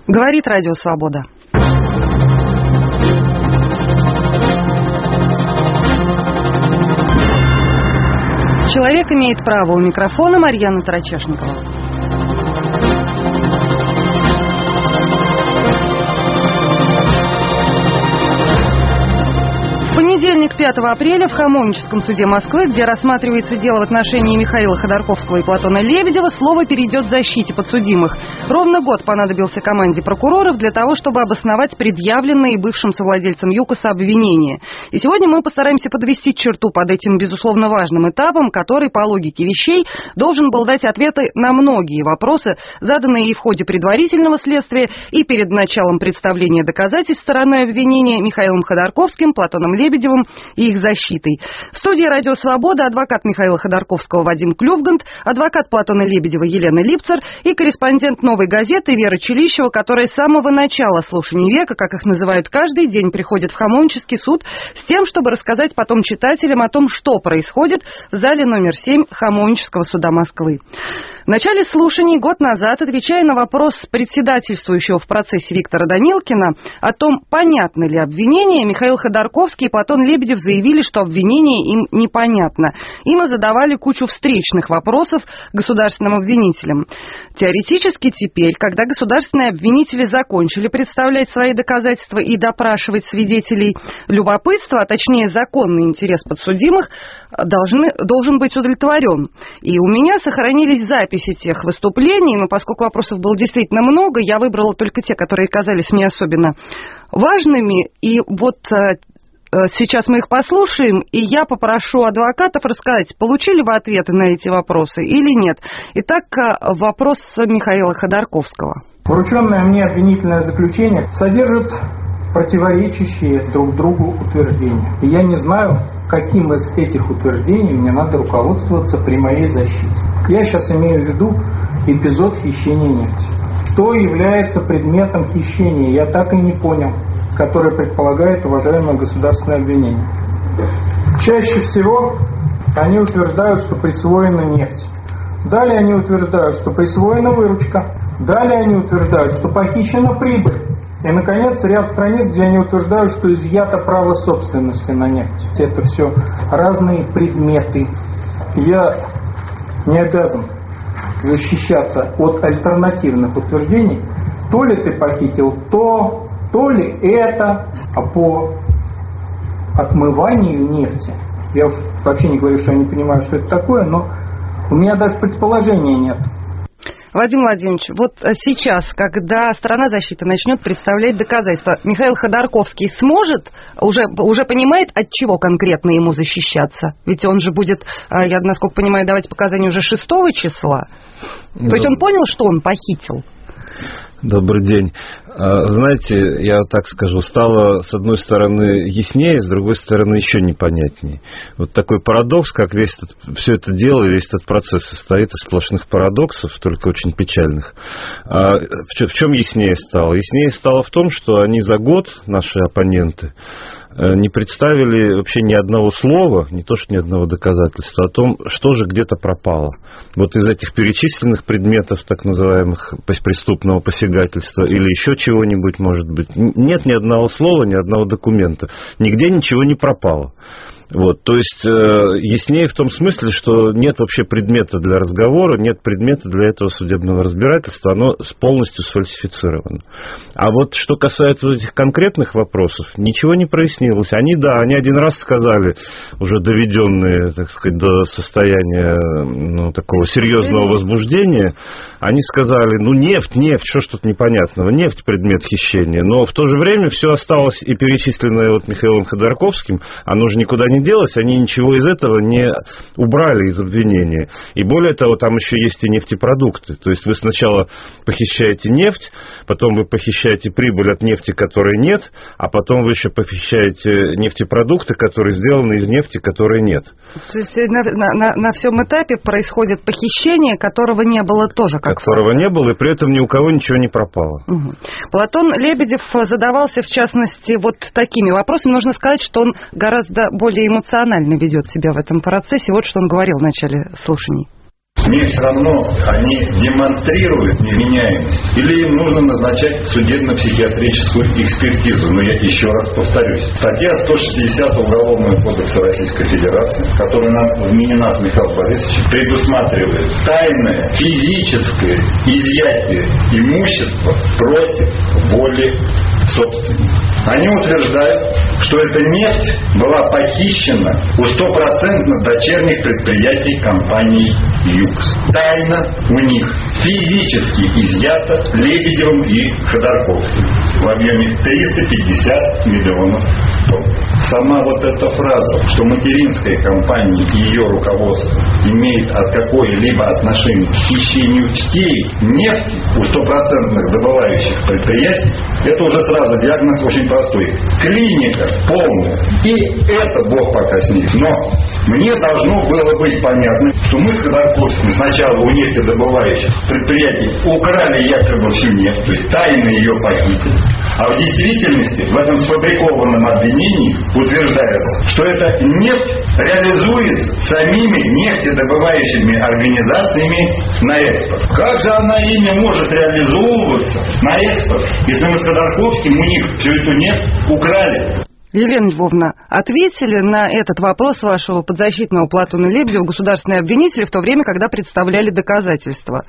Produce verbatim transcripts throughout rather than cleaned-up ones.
Говорит Радио Свобода. Человек имеет право. У микрофона Марьяна Тарачешникова. В понедельник, пятого апреля, в Хамовническом суде Москвы, где рассматривается дело в отношении Михаила Ходорковского и Платона Лебедева, слово перейдет защите подсудимых. Ровно год понадобился команде прокуроров для того, чтобы обосновать предъявленные бывшим совладельцам ЮКОСа обвинения. И сегодня мы постараемся подвести черту под этим, безусловно, важным этапом, который, по логике вещей, должен был дать ответы на многие вопросы, заданные и в ходе предварительного следствия, и перед началом представления доказательств стороной обвинения Михаилом Ходорковским, Платоном Лебедевым и их защитой. В студии «Радио Свобода» адвокат Михаила Ходорковского Вадим Клювгант, адвокат Платона Лебедева Елена Липцер и корреспондент «Новой газеты» Вера Челищева, которая с самого начала слушаний века, как их называют каждый день, приходит в Хамовнический суд с тем, чтобы рассказать потом читателям о том, что происходит в зале номер семь Хамовнического суда Москвы. В начале слушаний год назад, отвечая на вопрос председательствующего в процессе Виктора Данилкина о том, понятно ли обвинение, Михаил Ходорковский и Платон Лебедев заявили, что обвинение им непонятно. Им и задавали кучу встречных вопросов государственным обвинителям. Теоретически теперь, когда государственные обвинители закончили представлять свои доказательства и допрашивать свидетелей, любопытство, а точнее законный интерес подсудимых, должны, должен быть удовлетворен. И у меня сохранились записи тех выступлений, но поскольку вопросов было действительно много, я выбрала только те, которые казались мне особенно важными. И вот сейчас мы их послушаем, и я попрошу адвокатов рассказать, получили вы ответы на эти вопросы или нет. Итак, вопрос Михаила Ходорковского. Врученное мне обвинительное заключение содержит противоречащие друг другу утверждения. И я не знаю, каким из этих утверждений мне надо руководствоваться при моей защите. Я сейчас имею в виду эпизод хищения нефти. Что является предметом хищения, я так и не понял, который предполагает уважаемое государственное обвинение. Чаще всего они утверждают, что присвоена нефть. Далее они утверждают, что присвоена выручка. Далее они утверждают, что похищена прибыль. И, наконец, ряд страниц, где они утверждают, что изъято право собственности на нефть. Это все разные предметы. Я не обязан защищаться от альтернативных утверждений. То ли ты похитил то, то ли это, а по отмыванию нефти, я уж вообще не говорю, что я не понимаю, что это такое, но у меня даже предположения нет. Вадим Владимирович, вот сейчас, когда сторона защиты начнет представлять доказательства, Михаил Ходорковский сможет, уже, уже понимает, от чего конкретно ему защищаться? Ведь он же будет, я насколько понимаю, давать показания уже шестого числа. Да. То есть он понял, что он похитил? Добрый день. Знаете, я так скажу, стало с одной стороны яснее, с другой стороны еще непонятнее. Вот такой парадокс, как весь этот, все это дело, весь этот процесс состоит из сплошных парадоксов, только очень печальных. В чем яснее стало? Яснее стало в том, что они за год, наши оппоненты, не представили вообще ни одного слова, не то что ни одного доказательства о том, что же где-то пропало. Вот из этих перечисленных предметов, так называемых преступного посягательства или еще чего-нибудь, может быть, нет ни одного слова, ни одного документа. Нигде ничего не пропало. Вот, то есть, э, яснее в том смысле, что нет вообще предмета для разговора, нет предмета для этого судебного разбирательства, оно полностью сфальсифицировано. А вот что касается этих конкретных вопросов, ничего не прояснилось. Они, да, они один раз сказали, уже доведенные, так сказать, до состояния, ну, такого серьезного возбуждения, они сказали, ну, нефть, нефть, что ж тут непонятного, нефть предмет хищения. Но в то же время все осталось и перечисленное вот Михаилом Ходорковским, оно же никуда не делось, они ничего из этого не убрали из обвинения. И более того, там еще есть и нефтепродукты. То есть вы сначала похищаете нефть, потом вы похищаете прибыль от нефти, которой нет, а потом вы еще похищаете нефтепродукты, которые сделаны из нефти, которой нет. То есть на, на, на всем этапе происходит похищение, которого не было тоже. Как которого не было, и при этом ни у кого ничего не пропало. Угу. Платон Лебедев задавался, в частности, вот такими вопросами. Нужно сказать, что он гораздо более эмоционально ведет себя в этом процессе. Вот что он говорил в начале слушаний. Мне все равно, они демонстрируют невменяемость. Или им нужно назначать судебно-психиатрическую экспертизу. Но я еще раз повторюсь. Статья сто шестьдесят Уголовного кодекса Российской Федерации, которая нам вменена с Михаилом Борисовичем, предусматривает тайное физическое изъятие имущества против воли собственника. Они утверждают, что эта нефть была похищена у стопроцентно дочерних предприятий компании «Юкос». Тайна у них физически изъята Лебедевым и Ходорковским в объеме триста пятьдесят миллионов долларов. Сама вот эта фраза, что материнская компания и ее руководство имеет от какое-либо отношение к хищению всей нефти у стопроцентных добывающих предприятий, это уже сразу диагноз очень простой. Клиника полная. И это Бог пока с них. Но мне должно было быть понятно, что мы с Ходорковским сначала у нефтедобывающих предприятий украли якобы всю нефть, то есть тайно ее похитили. А в действительности в этом сфабрикованном обвинении утверждается, что эта нефть реализуется самими нефтедобывающими организациями на экспорт. Как же она ими может реализовываться на экспорт, если мы с Ходорковским у них всю эту нефть украли? Елена Львовна, ответили на этот вопрос вашего подзащитного Платона Лебедева государственные обвинители в то время, когда представляли доказательства?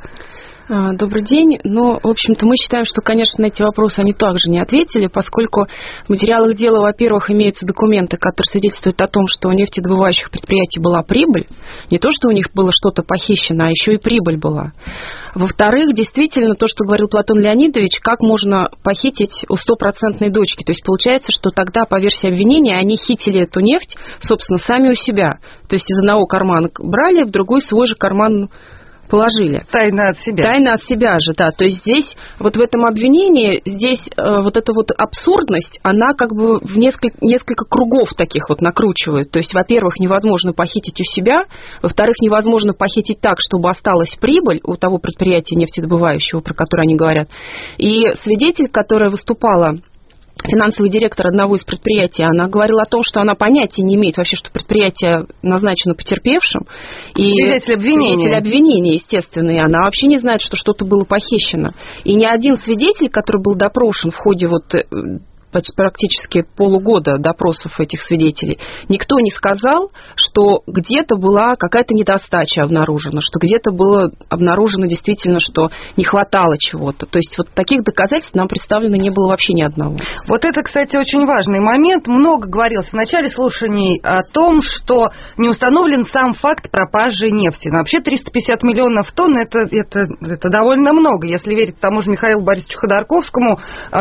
Добрый день. Ну, в общем-то, мы считаем, что, конечно, на эти вопросы они также не ответили, поскольку в материалах дела, во-первых, имеются документы, которые свидетельствуют о том, что у нефтедобывающих предприятий была прибыль. Не то, что у них было что-то похищено, а еще и прибыль была. Во-вторых, действительно, то, что говорил Платон Леонидович, как можно похитить у стопроцентной дочки. То есть получается, что тогда, по версии обвинения, они хитили эту нефть, собственно, сами у себя. То есть из одного кармана брали, в другой свой же карман положили. Тайно от себя. Тайно от себя же, да. То есть здесь, вот в этом обвинении, здесь э, вот эта вот абсурдность, она как бы в несколько, несколько кругов таких вот накручивает. То есть, во-первых, невозможно похитить у себя, во-вторых, невозможно похитить так, чтобы осталась прибыль у того предприятия нефтедобывающего, про которое они говорят. И свидетель, которая выступала, финансовый директор одного из предприятий, она говорила о том, что она понятия не имеет вообще, что предприятие назначено потерпевшим. И свидетель обвинения. Свидетель обвинения, естественно, и она вообще не знает, что что-то было похищено. И ни один свидетель, который был допрошен в ходе вот практически полугода допросов этих свидетелей, никто не сказал, что где-то была какая-то недостача обнаружена, что где-то было обнаружено действительно, что не хватало чего-то. То есть вот таких доказательств нам представлено не было вообще ни одного. Вот это, кстати, очень важный момент. Много говорилось в начале слушаний о том, что не установлен сам факт пропажи нефти. Но вообще триста пятьдесят миллионов тонн это, это, это довольно много. Если верить тому же Михаилу Борисовичу Ходорковскому,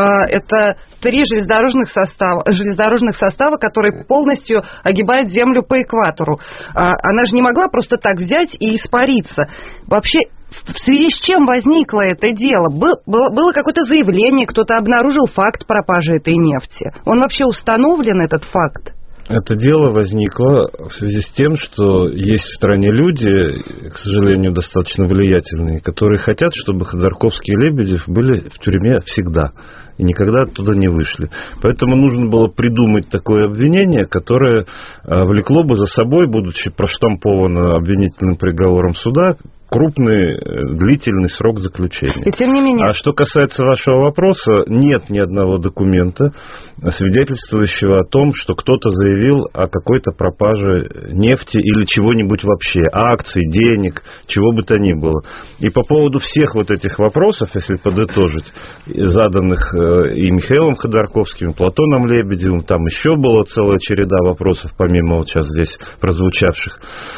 это три железнодорожных состава, железнодорожных состава, которые полностью огибают землю по экватору. Она же не могла просто так взять и испариться. Вообще, в связи с чем возникло это дело? Был, было, было какое-то заявление, кто-то обнаружил факт пропажи этой нефти. Он вообще установлен, этот факт? Это дело возникло в связи с тем, что есть в стране люди, к сожалению, достаточно влиятельные, которые хотят, чтобы Ходорковский и Лебедев были в тюрьме всегда и никогда оттуда не вышли. Поэтому нужно было придумать такое обвинение, которое влекло бы за собой, будучи проштамповано обвинительным приговором суда, крупный, длительный срок заключения. И тем не менее... А что касается вашего вопроса, нет ни одного документа, свидетельствующего о том, что кто-то заявил о какой-то пропаже нефти или чего-нибудь вообще, акций, денег, чего бы то ни было. И по поводу всех вот этих вопросов, если подытожить, заданных и Михаилом Ходорковским, и Платоном Лебедевым, там еще была целая череда вопросов, помимо вот сейчас здесь прозвучавших,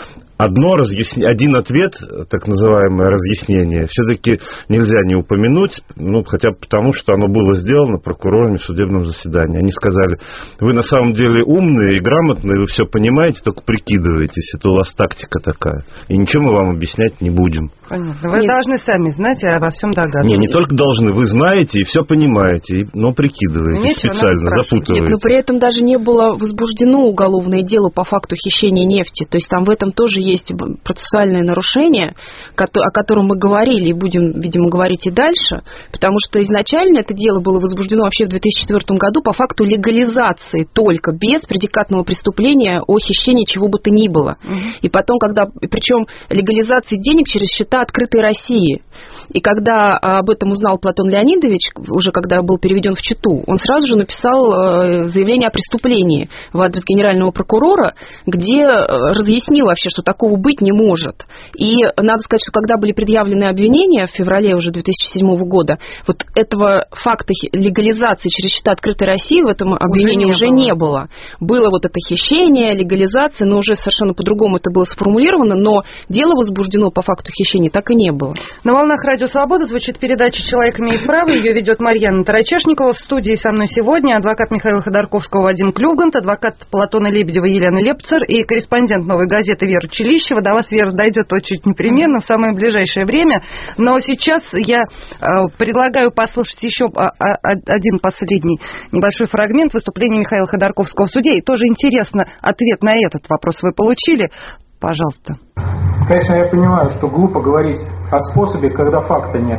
Одно разъясни... Один ответ, так называемое разъяснение, все-таки нельзя не упомянуть, ну, хотя бы потому, что оно было сделано прокурорами в судебном заседании. Они сказали, вы на самом деле умные и грамотные, вы все понимаете, только прикидываетесь, это у вас тактика такая. И ничего мы вам объяснять не будем. Понятно. Вы Нет. должны сами знать, а обо всем догадываться. Не, не только должны, вы знаете и все понимаете, но прикидываете Нечего специально, запутываете. Нет, но при этом даже не было возбуждено уголовное дело по факту хищения нефти. То есть там в этом тоже есть процессуальное нарушение, о котором мы говорили и будем, видимо, говорить и дальше, потому что изначально это дело было возбуждено вообще в две тысячи четвёртом году по факту легализации только, без предикатного преступления о хищении чего бы то ни было. Угу. И потом, когда, причем легализации денег через счета открытой России. И когда об этом узнал Платон Леонидович, уже когда был переведен в Читу, он сразу же написал заявление о преступлении в адрес генерального прокурора, где разъяснил вообще, что такого быть не может. И надо сказать, что когда были предъявлены обвинения в феврале уже две тысячи седьмого года, вот этого факта легализации через счета открытой России в этом обвинении уже не, уже было. не было. Было вот это хищение, легализация, но уже совершенно по-другому это было сформулировано, но дело возбуждено по факту хищения так и не было. На волнах Радио Свобода звучит передача «Человек имеет право». Ее ведет Марьяна Тарачешникова. В студии со мной сегодня адвокат Михаила Ходорковского Вадим Клюгант, адвокат Платона Лебедева Елена Лепцер и корреспондент «Новой газеты» Вера Чилищева. До вас, Вера, дойдет очень непременно в самое ближайшее время. Но сейчас я предлагаю послушать еще один последний небольшой фрагмент выступления Михаила Ходорковского в суде. И тоже интересно, ответ на этот вопрос вы получили. Пожалуйста. Конечно, я понимаю, что глупо говорить о способе, когда факта нет.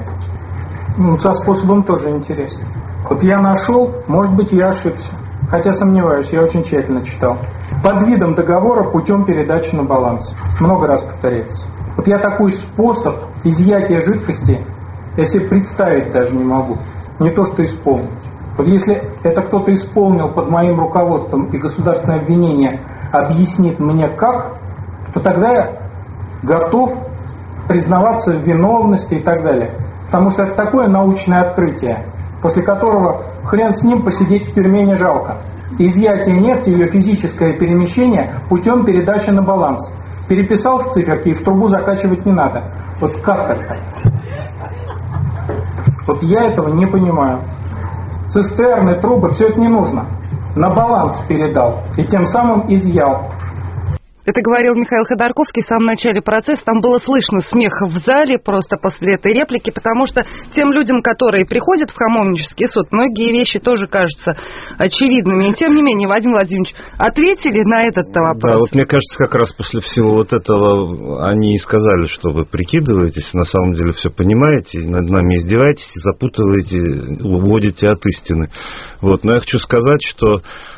Ну, со способом тоже интересно. Вот я нашел, может быть, я ошибся. Хотя сомневаюсь, я очень тщательно читал. Под видом договора путем передачи на баланс. Много раз повторяется. Вот я такой способ изъятия жидкости, я себе представить даже не могу. Не то, что исполнить. Вот если это кто-то исполнил под моим руководством и государственное обвинение объяснит мне как, то тогда я готов признаваться в виновности и так далее. Потому что это такое научное открытие, после которого хрен с ним посидеть в тюрьме не жалко. Изъятие нефти, ее физическое перемещение путем передачи на баланс. Переписал в циферки и в трубу закачивать не надо. Вот как так-то? Вот я этого не понимаю. Цистерны, трубы, все это не нужно. На баланс передал и тем самым изъял. Это говорил Михаил Ходорковский в самом начале процесса. Там было слышно смех в зале просто после этой реплики, потому что тем людям, которые приходят в Хамовнический суд, многие вещи тоже кажутся очевидными. И тем не менее, Вадим Владимирович, ответили на этот вопрос? Да, вот мне кажется, как раз после всего вот этого они и сказали, что вы прикидываетесь, на самом деле все понимаете, над нами издеваетесь, запутываете, уводите от истины. Вот. Но я хочу сказать, что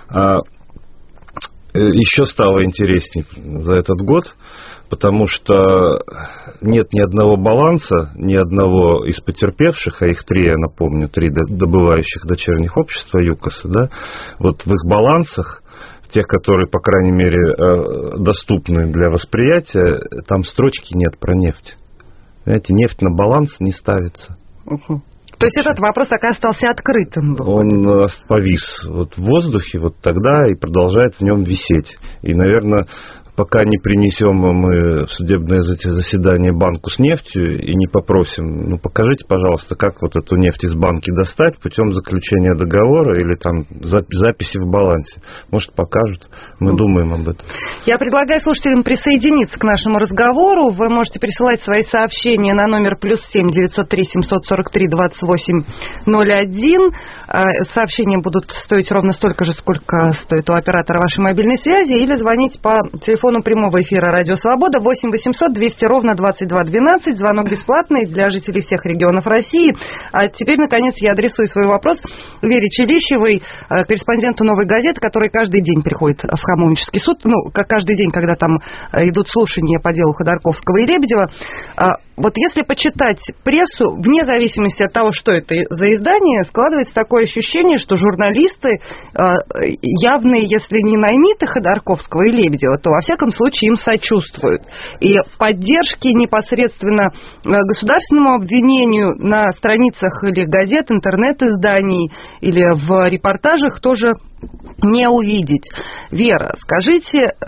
еще стало интересней за этот год, потому что нет ни одного баланса, ни одного из потерпевших, а их три, я напомню, три добывающих дочерних общества ЮКОСа, да, вот в их балансах, тех, которые, по крайней мере, доступны для восприятия, там строчки нет про нефть. Понимаете, нефть на баланс не ставится. Угу. То есть этот вопрос так и остался открытым был? Он повис вот в воздухе вот тогда и продолжает в нем висеть. И, наверное, пока не принесем мы в судебное заседание банку с нефтью и не попросим, ну, покажите, пожалуйста, как вот эту нефть из банки достать путем заключения договора или там записи в балансе. Может, покажут. Мы mm. думаем об этом. Я предлагаю слушателям присоединиться к нашему разговору. Вы можете присылать свои сообщения на номер плюс семь девятьсот три семьсот сорок три двадцать восемь ноль один. Сообщения будут стоить ровно столько же, сколько стоит у оператора вашей мобильной связи, или звонить по телефону прямого эфира Радио Свобода восемь восемьсот двести ровно двадцать два двенадцать. Звонок бесплатный для жителей всех регионов России. А теперь, наконец, я адресую свой вопрос Вере Чилищевой, корреспонденту «Новой газеты», который каждый день приходит в Хамовнический суд. Ну, как каждый день, когда там идут слушания по делу Ходорковского и Лебедева. Вот если почитать прессу, вне зависимости от того, что это за издание, складывается такое ощущение, что журналисты явные, если не наймиты Ходорковского и Лебедева, то во всяком случае им сочувствуют. И поддержки непосредственно государственному обвинению на страницах или газет, интернет-изданий или в репортажах тоже не увидеть. Вера, скажите,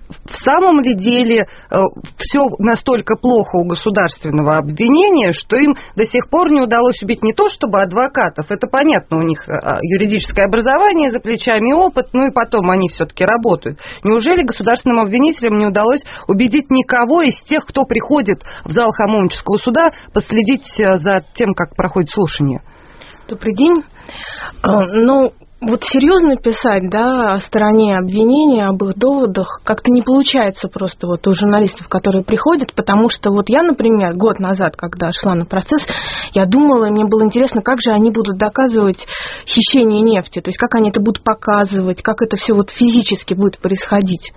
в самом ли деле все настолько плохо у государственного обвинения, что им до сих пор не удалось убить не то чтобы адвокатов, это понятно, у них юридическое образование за плечами, опыт, ну и потом они все-таки работают. Неужели государственным обвинителям не удалось убедить никого из тех, кто приходит в зал Хамовнического суда, последить за тем, как проходит слушание? Добрый день. Ну, вот серьезно писать, да, о стороне обвинения, об их доводах как-то не получается просто вот у журналистов, которые приходят, потому что вот я, например, год назад, когда шла на процесс, я думала, и мне было интересно, как же они будут доказывать хищение нефти, то есть как они это будут показывать, как это все вот физически будет происходить.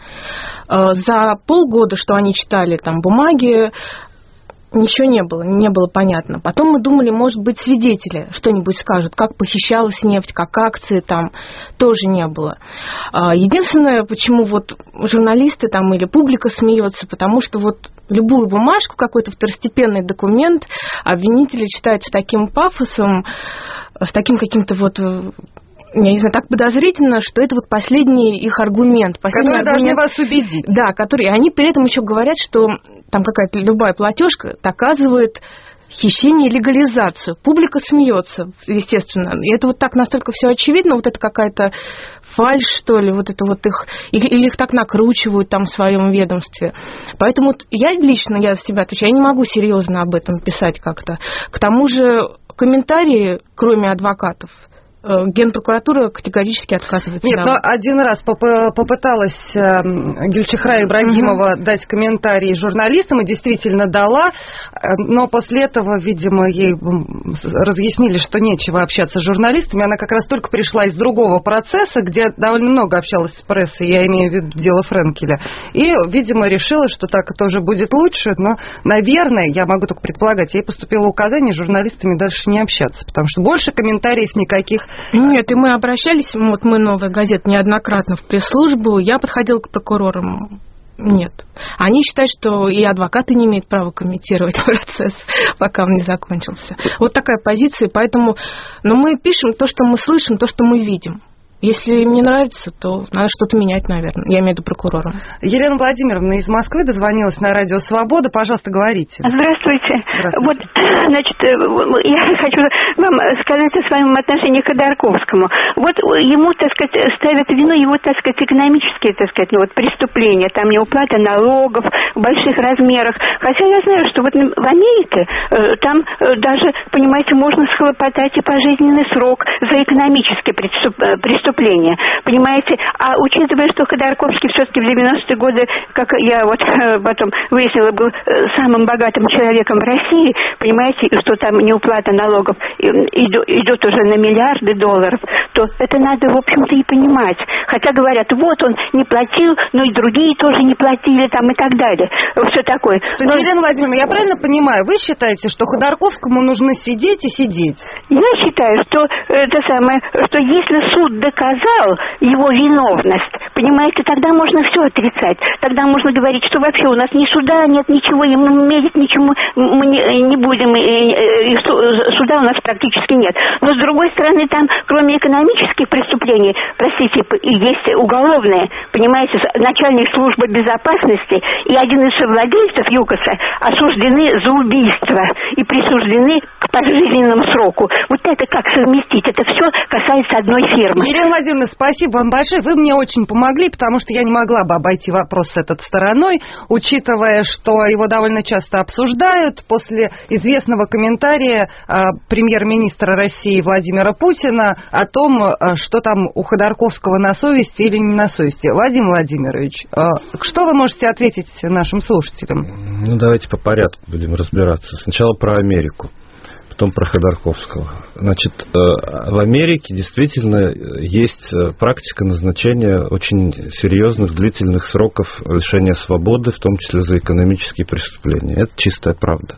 За полгода, что они читали там бумаги, ничего не было, не было понятно. Потом мы думали, может быть, свидетели что-нибудь скажут, как похищалась нефть, как акции там, тоже не было. Единственное, почему вот журналисты там или публика смеется, потому что вот любую бумажку, какой-то второстепенный документ обвинители читают с таким пафосом, с таким каким-то вот... я не знаю, так подозрительно, что это вот последний их аргумент. Последний который аргумент, должны вас убедить. Да, который, они при этом еще говорят, что там какая-то любая платежка доказывает хищение и легализацию. Публика смеется, естественно. И это вот так настолько все очевидно, вот это какая-то фальшь, что ли, вот это вот их, или их так накручивают там в своем ведомстве. Поэтому я лично, я за себя отвечаю, я не могу серьезно об этом писать как-то. К тому же комментарии, кроме адвокатов, Генпрокуратура категорически отказывается. Нет, но один раз поп- попыталась Гюльчихра Ибрагимова угу. дать комментарий журналистам и действительно дала, но после этого, видимо, ей разъяснили, что нечего общаться с журналистами. Она как раз только пришла из другого процесса, где довольно много общалась с прессой, я имею в виду дело Френкеля. И, видимо, решила, что так тоже будет лучше, но, наверное, я могу только предполагать, ей поступило указание с журналистами дальше не общаться, потому что больше комментариев никаких. Нет, и мы обращались, вот мы, «Новая газета», неоднократно в пресс-службу, я подходила к прокурорам, нет. Они считают, что и адвокаты не имеют права комментировать процесс, пока он не закончился. Вот такая позиция, поэтому, но мы пишем то, что мы слышим, то, что мы видим. Если им не нравится, то надо что-то менять, наверное. Я имею в виду прокурора. Елена Владимировна из Москвы дозвонилась на радио «Свобода». Пожалуйста, говорите. Здравствуйте. Здравствуйте. Вот, значит, я хочу вам сказать о своем отношении к Ходорковскому. Вот ему, так сказать, ставят вину его, так сказать, экономические, так сказать, ну, вот, преступления. Там неуплата налогов в больших размерах. Хотя я знаю, что вот в Америке там даже, понимаете, можно схлопотать и пожизненный срок за экономические преступления. Понимаете? А учитывая, что Ходорковский все-таки в девяностые годы, как я вот потом выяснила, был самым богатым человеком в России, понимаете, что там неуплата налогов идет уже на миллиарды долларов, то это надо, в общем-то, и понимать. Хотя говорят, вот он не платил, но и другие тоже не платили там и так далее. Все такое. То есть, но... Елена Владимировна, я правильно понимаю, вы считаете, что Ходорковскому нужно сидеть и сидеть? Я считаю, что это самое, что если суд доказал его виновность, понимаете, тогда можно все отрицать. Тогда можно говорить, что вообще у нас ни суда нет, ничего, ему мерить ничему мы не, не будем, и, и суда у нас практически нет. Но с другой стороны, там, кроме экономических преступлений, простите, есть уголовные, понимаете, начальник службы безопасности и один из совладельцев ЮКОСа осуждены за убийство и присуждены к пожизненному сроку. Вот это как совместить? Это все касается одной фирмы. Елена Владимировна, спасибо вам большое. Вы мне очень помогли, потому что я не могла бы обойти вопрос этот стороной, учитывая, что его довольно часто обсуждают. После известного комментария э, премьер-министра России Владимира Путина о том, э, что там у Ходорковского на совести или не на совести. Владимир Владимирович, э, что вы можете ответить нашим слушателям? Ну, давайте по порядку будем разбираться. Сначала про Америку, потом про Ходорковского. Значит, в Америке действительно есть практика назначения очень серьезных, длительных сроков лишения свободы, в том числе за экономические преступления. Это чистая правда.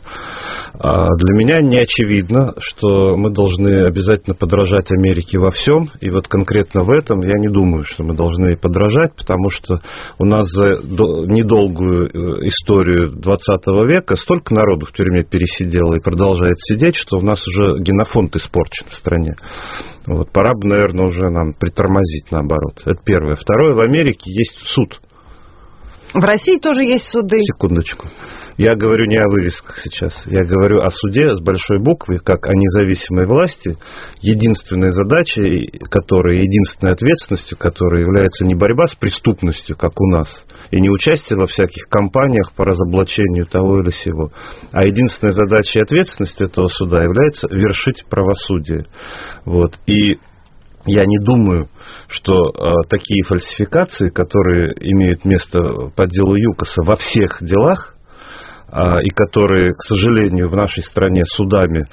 Для меня не очевидно, что мы должны обязательно подражать Америке во всем, и вот конкретно в этом я не думаю, что мы должны подражать, потому что у нас за недолгую историю двадцатого века столько народу в тюрьме пересидело и продолжает сидеть, что у нас уже генофонд испорчен в стране. Вот, пора бы, наверное, уже нам притормозить, наоборот. Это первое. Второе, в Америке есть суд. В России тоже есть суды. Секундочку. Я говорю не о вывесках сейчас. Я говорю о суде с большой буквы, как о независимой власти, единственной задачей которой, единственной ответственностью которой является не борьба с преступностью, как у нас, и не участие во всяких кампаниях по разоблачению того или сего, а единственной задачей и ответственностью этого суда является вершить правосудие. Вот. И я не думаю, что э, такие фальсификации, которые имеют место по делу ЮКОСа во всех делах, и которые, к сожалению, в нашей стране судами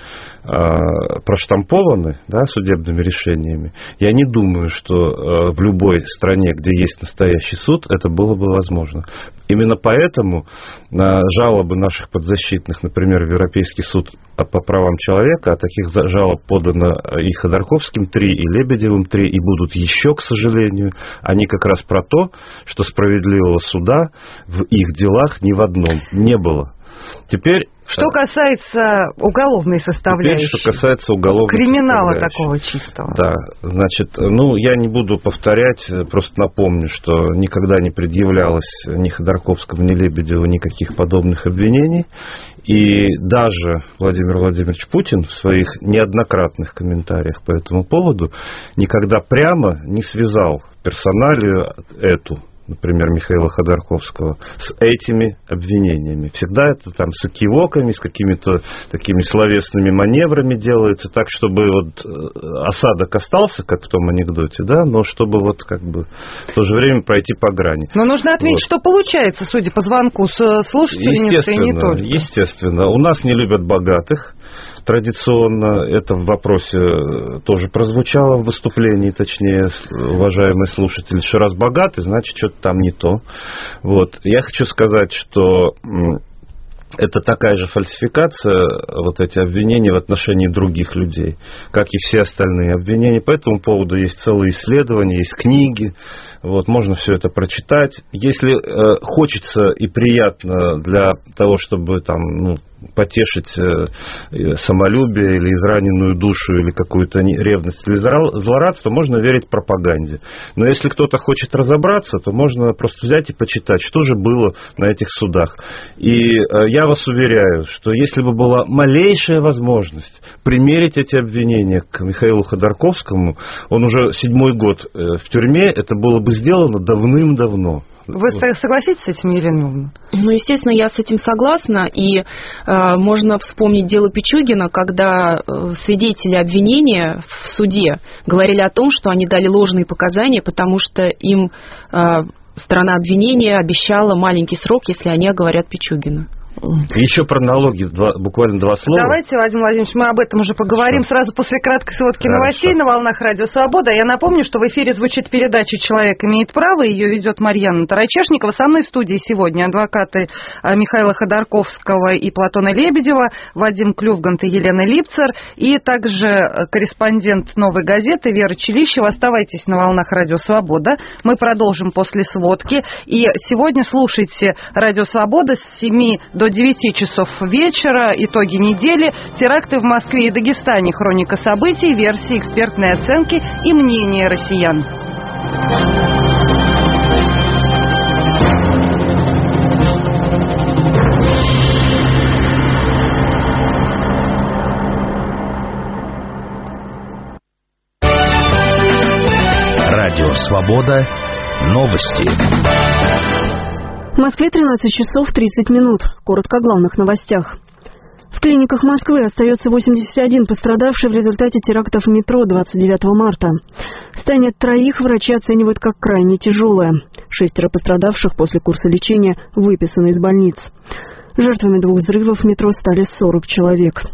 э, проштампованы, да, судебными решениями, я не думаю, что э, в любой стране, где есть настоящий суд, это было бы возможно. Именно поэтому э, жалобы наших подзащитных, например, в Европейский суд по правам человека, а таких жалоб подано и Ходорковским три, и Лебедевым три, и будут еще, к сожалению, они как раз про то, что справедливого суда в их делах ни в одном не было. Теперь, что касается уголовной составляющей. Теперь, что касается уголовной криминала такого чистого. Да, значит, ну, я не буду повторять, просто напомню, что никогда не предъявлялось ни Ходорковскому, ни Лебедеву никаких подобных обвинений. И даже Владимир Владимирович Путин в своих неоднократных комментариях по этому поводу никогда прямо не связал персоналию эту, например, Михаила Ходорковского, с этими обвинениями. Всегда это там с экивоками, с какими-то такими словесными маневрами делается, так, чтобы вот осадок остался, как в том анекдоте, да, но чтобы вот как бы в то же время пройти по грани. Но нужно отметить, вот. Что получается, судя по звонку с слушательницей, и не только. Естественно. У нас не любят богатых. Традиционно это в вопросе тоже прозвучало в выступлении, точнее, уважаемый слушатель, что раз богатый, значит, что-то там не то. Вот. Я хочу сказать, что это такая же фальсификация, вот эти обвинения в отношении других людей, как и все остальные обвинения. По этому поводу есть целые исследования, есть книги, вот, можно все это прочитать. Если э, хочется и приятно для того, чтобы там, ну, потешить э, самолюбие или израненную душу, или какую-то ревность или злорадство, можно верить пропаганде. Но если кто-то хочет разобраться, то можно просто взять и почитать, что же было на этих судах. И э, я вас уверяю, что если бы была малейшая возможность примерить эти обвинения к Михаилу Ходорковскому, он уже седьмой год э, в тюрьме, это было бы сделано давным-давно. Вы согласитесь с этим, Елена Ивановна? Ну, естественно, я с этим согласна. И э, можно вспомнить дело Пичугина, когда э, свидетели обвинения в суде говорили о том, что они дали ложные показания, потому что им э, сторона обвинения обещала маленький срок, если они оговорят Пичугина. Еще про налоги, два, буквально два слова. Давайте, Владимир Владимирович, мы об этом уже поговорим что? Сразу после краткой сводки Хорошо. Новостей на волнах Радио Свобода. Я напомню, что в эфире звучит передача «Человек имеет право». Ее ведет Марьяна Тарачешникова. Со мной в студии сегодня адвокаты Михаила Ходорковского и Платона Лебедева, Вадим Клювгант и Елена Липцер, и также корреспондент «Новой газеты» Вера Челищева. Оставайтесь на волнах Радио Свобода. Мы продолжим после сводки. И сегодня слушайте Радио Свобода с семи до девяти часов вечера, итоги недели, теракты в Москве и Дагестане, хроника событий, версии экспертной оценки и мнения россиян. Радио Свобода. Новости. В Москве тринадцать часов тридцать минут. Коротко о главных новостях. В клиниках Москвы остается восемьдесят один пострадавший в результате терактов в метро двадцать девятого марта. Состояние троих врачи оценивают как крайне тяжелое. Шестеро пострадавших после курса лечения выписаны из больниц. Жертвами двух взрывов в метро стали сорок человек.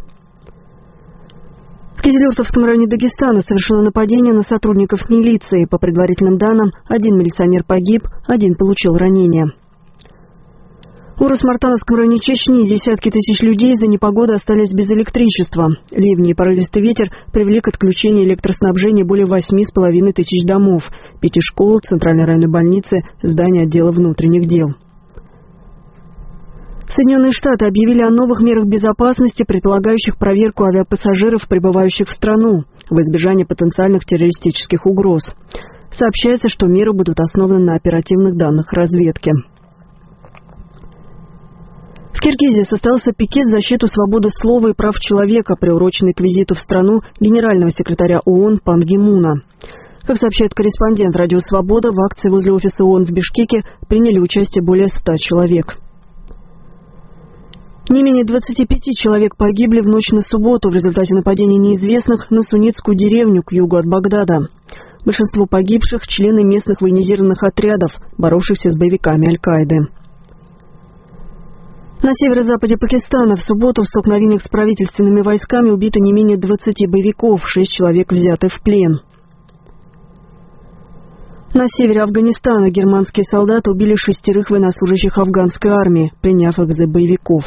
В Кизилюртовском районе Дагестана совершено нападение на сотрудников милиции. По предварительным данным, один милиционер погиб, один получил ранение. В Урус-Мартановском районе Чечни десятки тысяч людей из-за непогоды остались без электричества. Ливни и порывистый ветер привели к отключению электроснабжения более восьми с половиной тысяч домов, пяти школ, центральной районной больницы, здания отдела внутренних дел. Соединенные Штаты объявили о новых мерах безопасности, предполагающих проверку авиапассажиров, прибывающих в страну, в избежание потенциальных террористических угроз. Сообщается, что меры будут основаны на оперативных данных разведки. В Киргизии состоялся пикет в защиту свободы слова и прав человека, приуроченный к визиту в страну генерального секретаря ООН Пан Ги Муна. Как сообщает корреспондент «Радио Свобода», в акции возле офиса ООН в Бишкеке приняли участие более ста человек. Не менее двадцати пяти человек погибли в ночь на субботу в результате нападения неизвестных на суннитскую деревню к югу от Багдада. Большинство погибших – члены местных военизированных отрядов, боровшихся с боевиками Аль-Каиды. На северо-западе Пакистана в субботу в столкновениях с правительственными войсками убито не менее двадцати боевиков, шесть человек взяты в плен. На севере Афганистана германские солдаты убили шестерых военнослужащих афганской армии, приняв их за боевиков.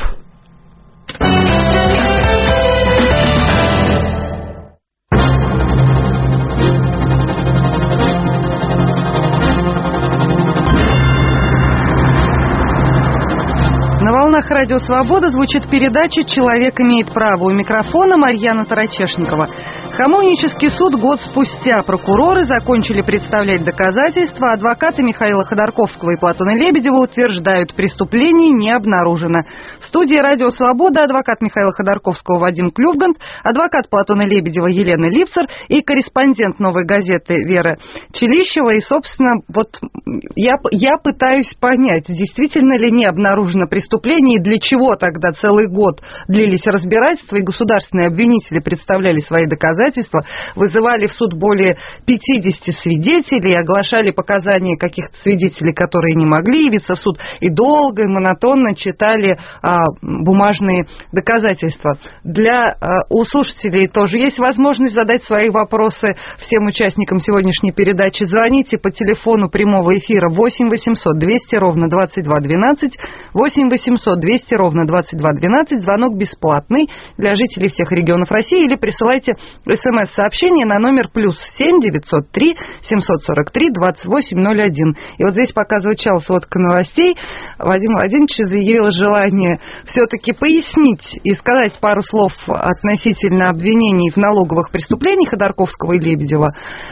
На волнах «Радио Свобода» звучит передача «Человек имеет право». У микрофона Марьяна Тарачешникова. Хамовнический суд год спустя. Прокуроры закончили представлять доказательства. Адвокаты Михаила Ходорковского и Платона Лебедева утверждают, преступлений не обнаружено. В студии «Радио Свобода» адвокат Михаила Ходорковского Вадим Клювгант, адвокат Платона Лебедева Елена Липцер и корреспондент «Новой газеты» Вера Челищева. И, собственно, вот я, я пытаюсь понять, действительно ли не обнаружено преступление, и для чего тогда целый год длились разбирательства, и государственные обвинители представляли свои доказательства, вызывали в суд более пятидесяти свидетелей, оглашали показания каких-то свидетелей, которые не могли явиться в суд, и долго и монотонно читали а, бумажные доказательства. Для а, у слушателей тоже есть возможность задать свои вопросы всем участникам сегодняшней передачи. Звоните по телефону прямого эфира восемь восемьсот двести ровно двадцать два двенадцать, восемь восемьсот двести ровно двадцать два двенадцать, звонок бесплатный для жителей всех регионов России, или присылайте СМС-сообщение на номер плюс семь девятьсот три семьсот сорок три двадцать восемь ноль один. И вот здесь, пока звучала сводка новостей, Вадим Владимирович изъявил желание все-таки пояснить и сказать пару слов относительно обвинений в налоговых преступлениях Ходорковского и Лебедева.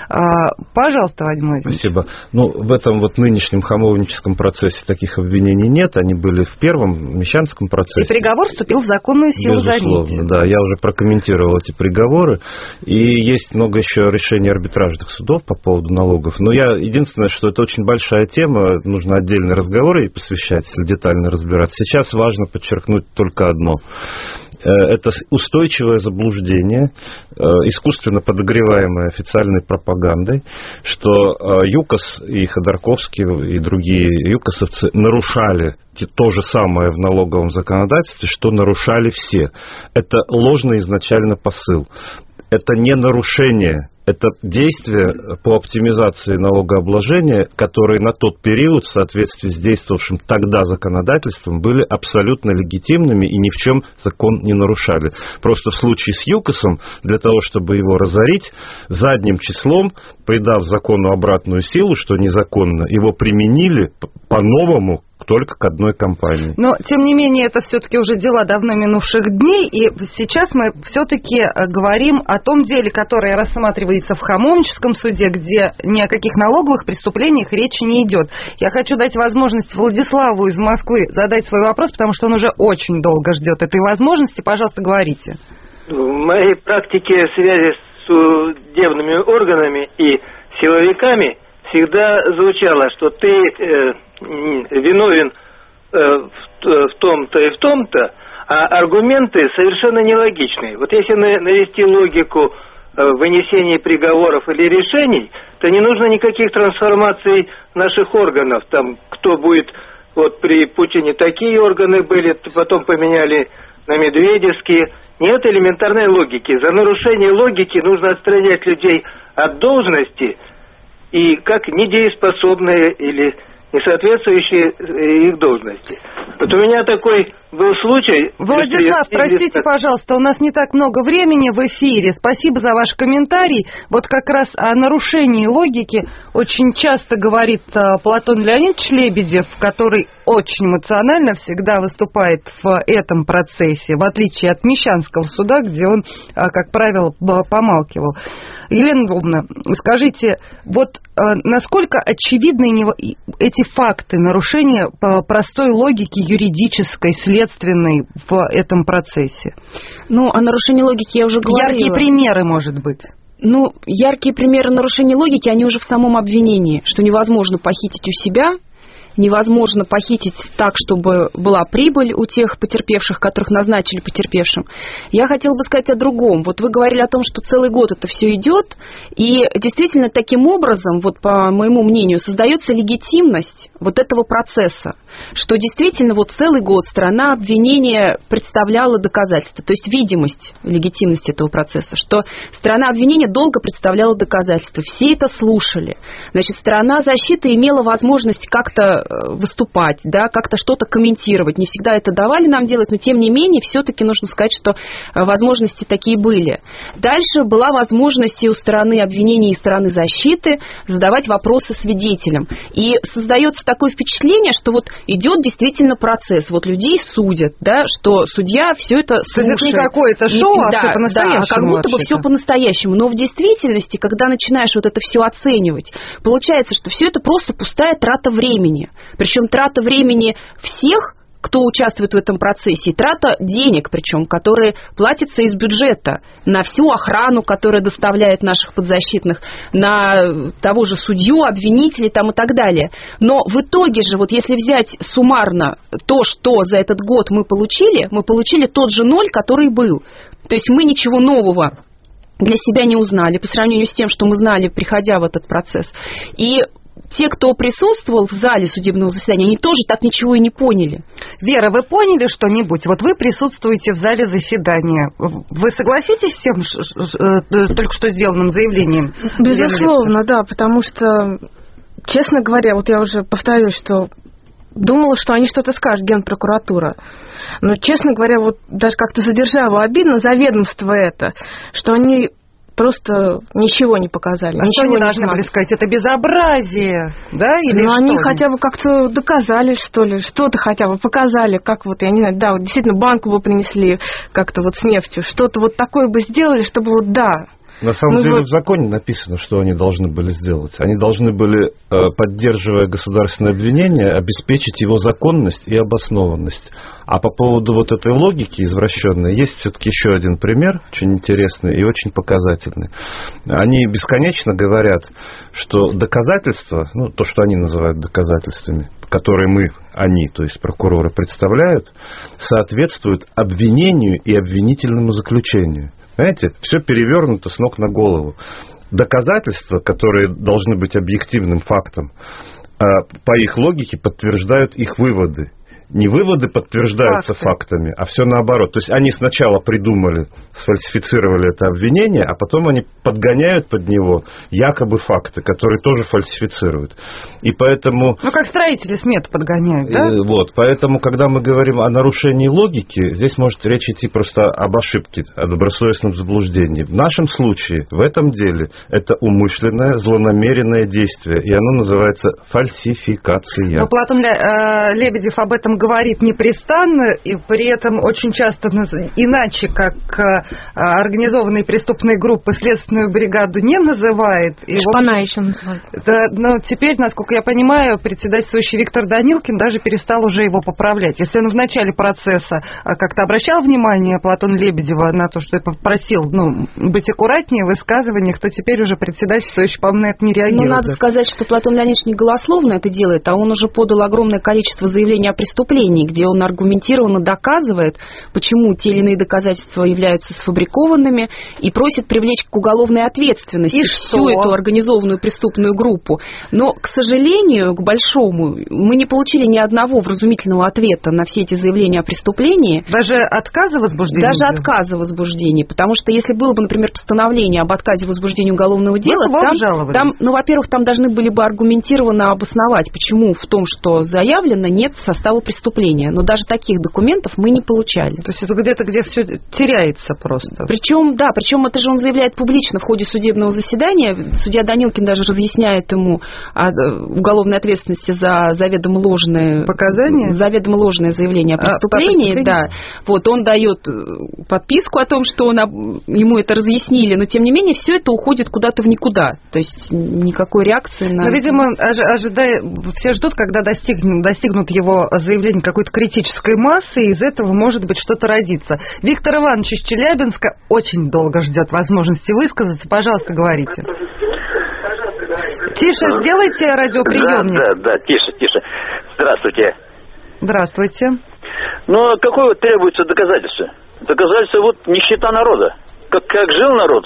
Пожалуйста, Вадим Владимирович. Спасибо. Ну, в этом вот нынешнем хамовническом процессе таких обвинений нет. Они были в первом мещанском процессе. И приговор вступил в законную силу, безусловно, заметьте. Да, я уже прокомментировал эти приговоры. И есть много еще решений арбитражных судов по поводу налогов. Но я единственное, что это очень большая тема, нужно отдельный разговор ей посвящать, если детально разбираться. Сейчас важно подчеркнуть только одно. Это устойчивое заблуждение, искусственно подогреваемое официальной пропагандой, что ЮКОС и Ходорковский, и другие юкосовцы нарушали то же самое в налоговом законодательстве, что нарушали все. Это ложный изначально посыл. Это не нарушение, это действия по оптимизации налогообложения, которые на тот период, в соответствии с действовавшим тогда законодательством, были абсолютно легитимными и ни в чем закон не нарушали. Просто в случае с ЮКОСом, для того, чтобы его разорить, задним числом, придав закону обратную силу, что незаконно, его применили по-новому, только к одной компании. Но, тем не менее, это все-таки уже дела давно минувших дней, и сейчас мы все-таки говорим о том деле, которое рассматривается в Хамовническом суде, где ни о каких налоговых преступлениях речи не идет. Я хочу дать возможность Владиславу из Москвы задать свой вопрос, потому что он уже очень долго ждет этой возможности. Пожалуйста, говорите. В моей практике связи с судебными органами и силовиками всегда звучало, что ты э, виновен э, в, в том-то и в том-то, а аргументы совершенно нелогичные. Вот если навести логику э, вынесения приговоров или решений, то не нужно никаких трансформаций наших органов. Там кто будет, вот при Путине такие органы были, потом поменяли на медведевские. Нет элементарной логики. За нарушение логики нужно отстранять людей от должности, и как недееспособные или не соответствующие их должности. Вот у меня такой был случай. Владислав, я... простите, пожалуйста, у нас не так много времени в эфире. Спасибо за ваш комментарий. Вот как раз о нарушении логики очень часто говорит Платон Леонидович Лебедев, который очень эмоционально всегда выступает в этом процессе, в отличие от Мещанского суда, где он, как правило, помалкивал. Елена Львовна, скажите, вот насколько очевидны эти факты нарушения простой логики юридической, следственной в этом процессе? Ну, о нарушении логики я уже говорила. Яркие примеры, может быть. Ну, яркие примеры нарушения логики, они уже в самом обвинении, что невозможно похитить у себя, невозможно похитить так, чтобы была прибыль у тех потерпевших, которых назначили потерпевшим. Я хотела бы сказать о другом. Вот вы говорили о том, что целый год это все идет, и действительно таким образом, вот по моему мнению, создается легитимность вот этого процесса, что действительно вот целый год сторона обвинения представляла доказательства, то есть видимость легитимности этого процесса, что сторона обвинения долго представляла доказательства, все это слушали. Значит, сторона защиты имела возможность как-то выступать, да, как-то что-то комментировать. Не всегда это давали нам делать, но тем не менее, все-таки нужно сказать, что возможности такие были. Дальше была возможность и у стороны обвинения, и стороны защиты задавать вопросы свидетелям. И создается такое впечатление, что вот идет действительно процесс, вот людей судят, да, что судья все это слушает. То есть это не какое-то шоу, а да, все по-настоящему. Да, как будто бы все по-настоящему. Но в действительности, когда начинаешь вот это все оценивать, получается, что все это просто пустая трата времени. Причем трата времени всех, кто участвует в этом процессе, и трата денег, причем, которые платятся из бюджета на всю охрану, которая доставляет наших подзащитных, на того же судью, обвинителей там и так далее. Но в итоге же, вот если взять суммарно то, что за этот год мы получили, мы получили тот же ноль, который был. То есть мы ничего нового для себя не узнали по сравнению с тем, что мы знали, приходя в этот процесс. И те, кто присутствовал в зале судебного заседания, они тоже так ничего и не поняли. Вера, вы поняли что-нибудь? Вот вы присутствуете в зале заседания. Вы согласитесь с тем, только что сделанным заявлением? Безусловно, да, потому что, честно говоря, вот я уже повторюсь, что думала, что они что-то скажут, Генпрокуратура. Но, честно говоря, вот даже как-то задержала обидно за ведомство это, что они просто ничего не показали. А что они не должны были сказать? Это безобразие, да? Или ну, что они хотя бы как-то доказали, что ли, что-то хотя бы показали, как вот, я не знаю, да, вот действительно банку бы принесли как-то вот с нефтью, что-то вот такое бы сделали, чтобы вот, да. На самом ну, деле вот... в законе написано, что они должны были сделать. Они должны были, поддерживая государственное обвинение, обеспечить его законность и обоснованность. А по поводу вот этой логики извращенной, есть все-таки еще один пример, очень интересный и очень показательный. Они бесконечно говорят, что доказательства, ну, то, что они называют доказательствами, которые мы, они, то есть прокуроры, представляют, соответствуют обвинению и обвинительному заключению. Знаете, все перевернуто с ног на голову. Доказательства, которые должны быть объективным фактом, по их логике подтверждают их выводы. Не выводы подтверждаются Факты. фактами, а все наоборот. То есть они сначала придумали, сфальсифицировали это обвинение, а потом они подгоняют под него якобы факты, которые тоже фальсифицируют. И поэтому... Ну, как строители смет подгоняют, да? Вот, поэтому, когда мы говорим о нарушении логики, здесь может речь идти просто об ошибке, о добросовестном заблуждении. В нашем случае, в этом деле, это умышленное, злонамеренное действие, и оно называется фальсификация. Но Платон Лебедев об этом говорит непрестанно, и при этом очень часто иначе, как организованные преступные группы, следственную бригаду не называет. Шпана еще называет. Да, но теперь, насколько я понимаю, председательствующий Виктор Данилкин даже перестал уже его поправлять. Если он в начале процесса как-то обращал внимание Платона Лебедева на то, что я попросил ну, быть аккуратнее в высказываниях, то теперь уже председательствующий, по-моему, на это не реагирует. Ну, надо сказать, что Платон Леонидович не голословно это делает, а он уже подал огромное количество заявлений о преступлении, где он аргументированно доказывает, почему те или иные доказательства являются сфабрикованными, и просит привлечь к уголовной ответственности и всю что? эту организованную преступную группу. Но, к сожалению, к большому, мы не получили ни одного вразумительного ответа на все эти заявления о преступлении. Даже отказа в возбуждении? Даже отказа в возбуждении. Потому что если было бы, например, постановление об отказе в возбуждении уголовного дела, там, там, ну, во-первых, там должны были бы аргументированно обосновать, почему в том, что заявлено, нет состава преступления. преступления. Но даже таких документов мы не получали. То есть это где-то, где все теряется просто. Причем, да, причем это же он заявляет публично в ходе судебного заседания. Судья Данилкин даже разъясняет ему о уголовной ответственности за заведомо ложные показания, заведомо ложное заявление о преступлении. А, да. Вот он дает подписку о том, что он, ему это разъяснили, но тем не менее все это уходит куда-то в никуда. То есть никакой реакции на... Но, видимо, ожидая, все ждут, когда достигнут, достигнут его заявления какой-то критической массы, и из этого может быть что-то родится. Виктор Иванович из Челябинска очень долго ждет возможности высказаться. Пожалуйста, говорите. Тише сделайте радиоприемник. Да, да, да, тише, тише. Здравствуйте. Здравствуйте. Ну, какое вот требуется доказательство? Доказательство вот нищета народа. Как, как жил народ,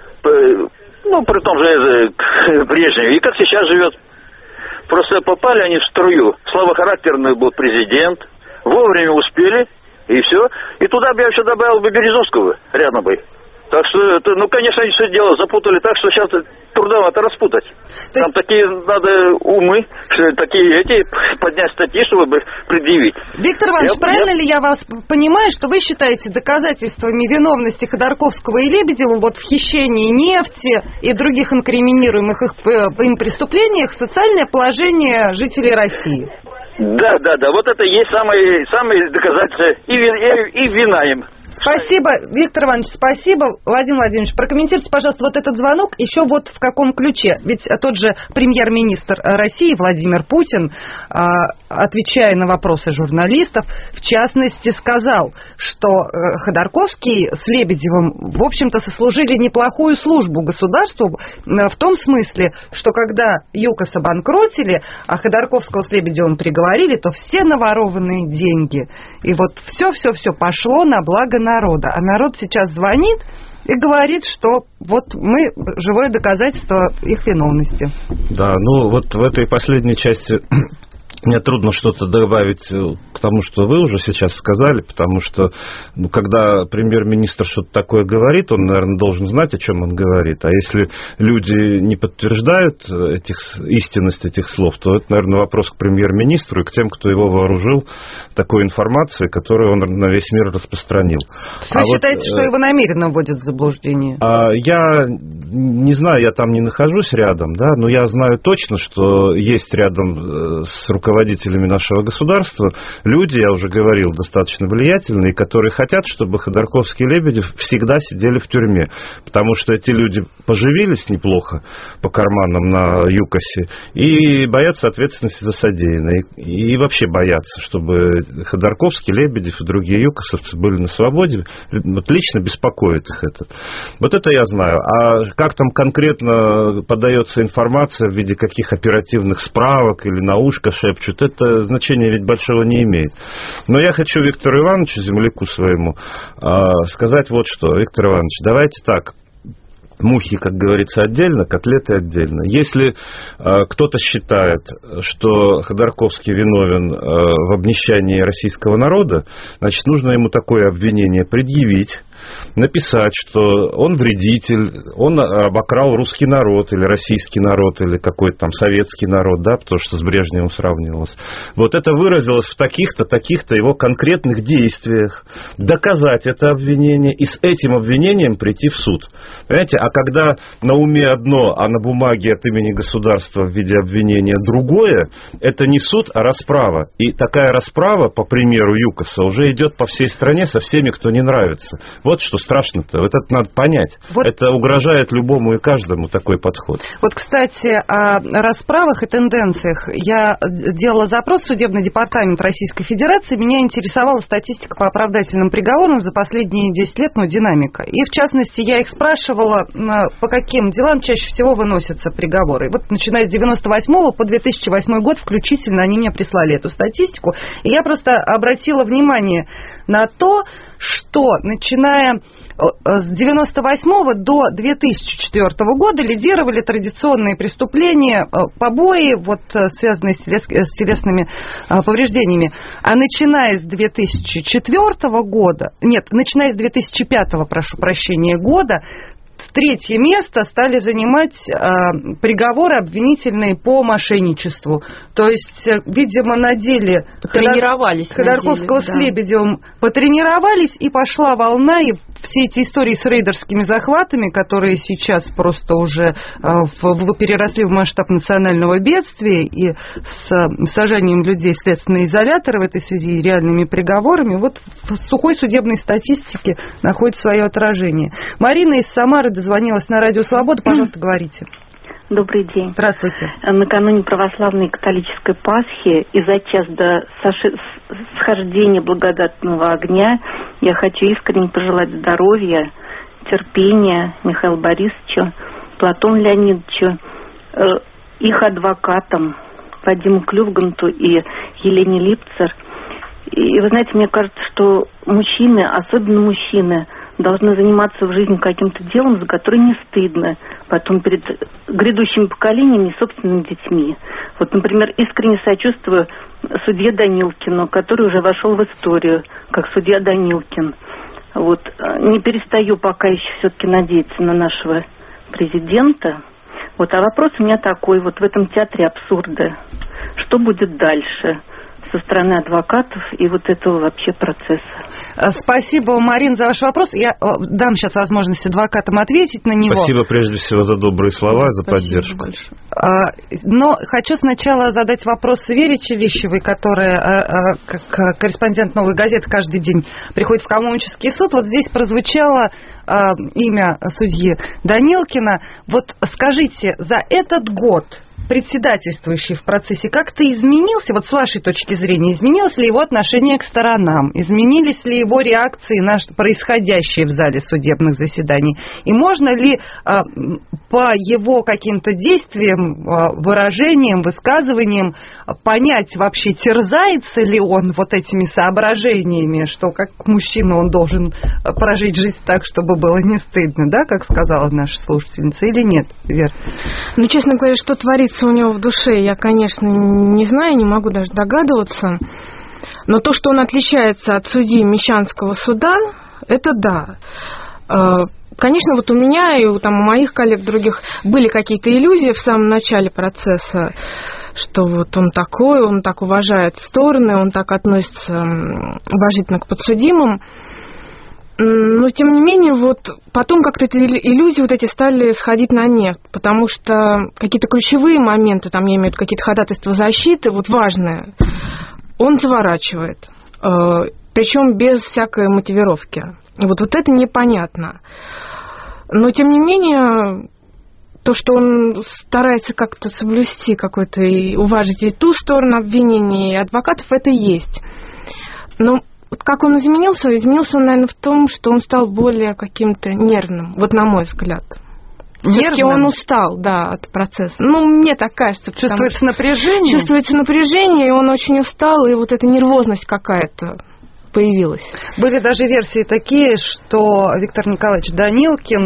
ну, при том же прежнем, и как сейчас живет. Просто попали они в струю. Слабохарактерный был президент, вовремя успели, и все. И туда бы я еще добавил бы Березовского рядом бы. Так что, это, ну, конечно, они все дело запутали так, что сейчас трудновато распутать. То есть... Там такие надо умы, что такие эти, поднять статьи, чтобы предъявить. Виктор Иванович, я, правильно я... ли я вас понимаю, что вы считаете доказательствами виновности Ходорковского и Лебедева вот в хищении нефти и других инкриминируемых их, им преступлениях социальное положение жителей России? Да, да, да, вот это и есть самые, самые доказательства и, и, и вина им. Спасибо, Виктор Иванович, спасибо. Владимир Владимирович, прокомментируйте, пожалуйста, вот этот звонок еще вот в каком ключе. Ведь тот же премьер-министр России Владимир Путин, отвечая на вопросы журналистов, в частности сказал, что Ходорковский с Лебедевым, в общем-то, сослужили неплохую службу государству в том смысле, что когда ЮКОС обанкротили, а Ходорковского с Лебедевым приговорили, то все наворованные деньги, и вот все-все-все пошло на благо народа. А народ сейчас звонит и говорит, что вот мы живое доказательство их виновности. Да, ну вот в этой последней части мне трудно что-то добавить к тому, что вы уже сейчас сказали, потому что, ну, когда премьер-министр что-то такое говорит, он, наверное, должен знать, о чем он говорит. А если люди не подтверждают этих, истинность этих слов, то это, наверное, вопрос к премьер-министру и к тем, кто его вооружил такой информацией, которую он на весь мир распространил. Вы а считаете, вот, что его намеренно вводят в заблуждение? А, я не знаю, я там не нахожусь рядом, да, но я знаю точно, что есть рядом с руководителем руководителями нашего государства люди, я уже говорил, достаточно влиятельные, которые хотят, чтобы Ходорковский и Лебедев всегда сидели в тюрьме, потому что эти люди поживились неплохо по карманам на ЮКОСе и боятся ответственности за содеянное. И, и вообще боятся, чтобы Ходорковский, Лебедев и другие ЮКОСовцы были на свободе. Вот лично беспокоит их это. Вот это я знаю. А как там конкретно подается информация в виде каких оперативных справок или на ушко шепчут, это значения ведь большого не имеет. Но я хочу Виктору Ивановичу, земляку своему, сказать вот что. Виктор Иванович, давайте так. Мухи, как говорится, отдельно, котлеты отдельно. Если э, кто-то считает, что Ходорковский виновен э, в обнищании российского народа, значит, нужно ему такое обвинение предъявить, написать, что он вредитель, он обокрал русский народ, или российский народ, или какой-то там советский народ, да, потому что с Брежневым сравнивалось. Вот это выразилось в таких-то, таких-то его конкретных действиях. Доказать это обвинение и с этим обвинением прийти в суд. Понимаете, а когда на уме одно, а на бумаге от имени государства в виде обвинения другое, это не суд, а расправа. И такая расправа, по примеру ЮКОСа, уже идет по всей стране со всеми, кто не нравится. Вот что страшно-то. Вот это надо понять. Вот. Это угрожает любому и каждому такой подход. Вот, кстати, о расправах и тенденциях. Я делала запрос в судебный департамент Российской Федерации. Меня интересовала статистика по оправдательным приговорам за последние десять лет, ну, динамика. И, в частности, я их спрашивала, по каким делам чаще всего выносятся приговоры. И вот, начиная с девяносто восьмого по две тысячи восьмой год включительно, они мне прислали эту статистику. И я просто обратила внимание на то, что, начиная с девяносто восьмого до две тысячи четвёртого года лидировали традиционные преступления, побои, вот, связанные с, телес, с телесными повреждениями. А начиная с две тысячи четвёртого года, нет, начиная с две тысячи пятого, прошу прощения, года, третье место стали занимать э, приговоры обвинительные по мошенничеству. То есть, э, видимо, на деле тренировались Ходорковского на деле, с Лебедевым потренировались, и пошла волна, и все эти истории с рейдерскими захватами, которые сейчас просто уже э, в, в, переросли в масштаб национального бедствия, и с э, сажанием людей в следственные изоляторы в этой связи, и реальными приговорами, вот в сухой судебной статистике находит свое отражение. Марина из Самары дозвонилась на Радио Свобода. Пожалуйста, говорите. Добрый день. Здравствуйте. Накануне православной католической Пасхи и за час до схождения благодатного огня я хочу искренне пожелать здоровья, терпения Михаилу Борисовичу, Платону Леонидовичу, их адвокатам Вадиму Клювганту и Елене Липцер. И вы знаете, мне кажется, что мужчины, особенно мужчины, должны заниматься в жизни каким-то делом, за которое не стыдно потом перед грядущими поколениями и собственными детьми. Вот, например, искренне сочувствую судье Данилкину, который уже вошел в историю как судья Данилкин. Вот, не перестаю пока еще все-таки надеяться на нашего президента. Вот, а вопрос у меня такой, вот в этом театре абсурда, что будет дальше со стороны адвокатов и вот этого вообще процесса? Спасибо, Марин, за ваш вопрос. Я дам сейчас возможность адвокатам ответить на него. Спасибо прежде всего за добрые слова, за Спасибо поддержку. Большое. Но хочу сначала задать вопрос Вере Чевищевой, которая как корреспондент «Новой газеты» каждый день приходит в Каменческий суд. Вот здесь прозвучало имя судьи Данилкина. Вот скажите, за этот год председательствующий в процессе как-то изменился, вот с вашей точки зрения, изменилось ли его отношение к сторонам, изменились ли его реакции на происходящее в зале судебных заседаний, и можно ли а, по его каким-то действиям, а, выражениям, высказываниям понять вообще, терзается ли он вот этими соображениями, что как мужчина он должен прожить жизнь так, чтобы было не стыдно, да, как сказала наша слушательница, или нет, Вера? Ну, честно говоря, что творится у него в душе, я, конечно, не знаю, не могу даже догадываться. Но то, что он отличается от судьи Мещанского суда, это да. Конечно, вот у меня и у, там, у моих коллег других были какие-то иллюзии в самом начале процесса, что вот он такой, он так уважает стороны, он так относится уважительно к подсудимым. Но, тем не менее, вот потом как-то эти иллюзии вот эти стали сходить на нет, потому что какие-то ключевые моменты, там, я имею в виду какие-то ходатайства защиты, вот важные, он заворачивает, э, причем без всякой мотивировки. Вот, вот это непонятно. Но, тем не менее, то, что он старается как-то соблюсти какой-то и уважить и ту сторону обвинений, и адвокатов, это есть. Но вот как он изменился? Изменился он, наверное, в том, что он стал более каким-то нервным, вот на мой взгляд. Все-таки он устал, да, от процесса. Ну, мне так кажется. Чувствуется напряжение? Чувствуется напряжение, и он очень устал, и вот эта нервозность какая-то появилась. Были даже версии такие, что Виктор Николаевич Данилкин